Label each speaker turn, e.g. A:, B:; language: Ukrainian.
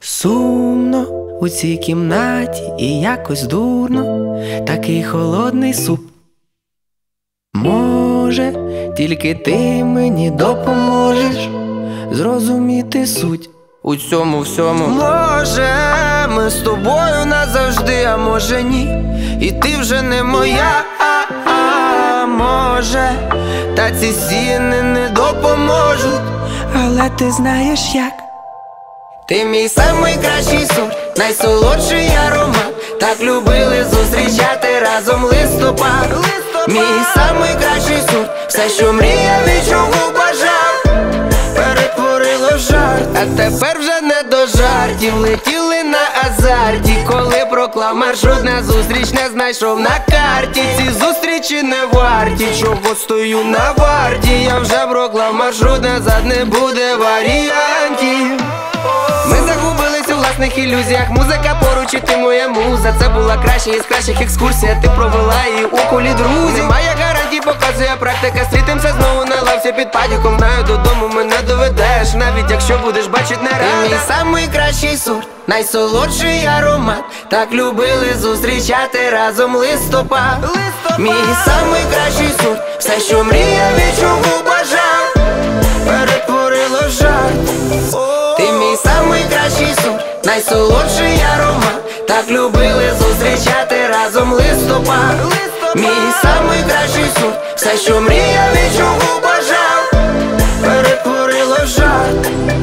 A: Сумно у цій кімнаті і якось дурно, такий холодний суп. Може, тільки ти мені допоможеш зрозуміти суть у цьому всьому. Може, ми з тобою назавжди, а може ні, і ти вже не моя, може, та ці стіни не допоможуть, але ти знаєш як. Ти мій самий кращий сорт, найсолодший аромат. Так любили зустрічати разом листопад. Мій самий кращий сорт, все, що мріяв і чого бажав, перетворило в жарт. А тепер вже не до жартів, летіли на азарті, коли проклав маршрут на зустріч, не знайшов на карті. Ці зустрічі не варті, чого стою на варті. Я вже проклав маршрут, назад не буде варіантів. Ми загубились у власних ілюзіях, музика поруч і ти моя муза. Це була краща із кращих екскурсій, а ти провела її у колі друзів. Немає гарантій, показує практика, стрітимся знову на лавці під падіком. Знаю, додому мене доведеш, навіть якщо будеш бачить не рада. Ти мій самий кращий сорт, найсолодший аромат. Так любили зустрічати разом листопад. Мій самий кращий сорт, все, що мріяв і чого бажав, перетворило в жарт. Ти мій самий кращий сорт, найсолодший аромат. Так любили зустрічати разом листопад. Мій самий кращий сорт, все, що мріяв і чого бажав, перетворило в жарт.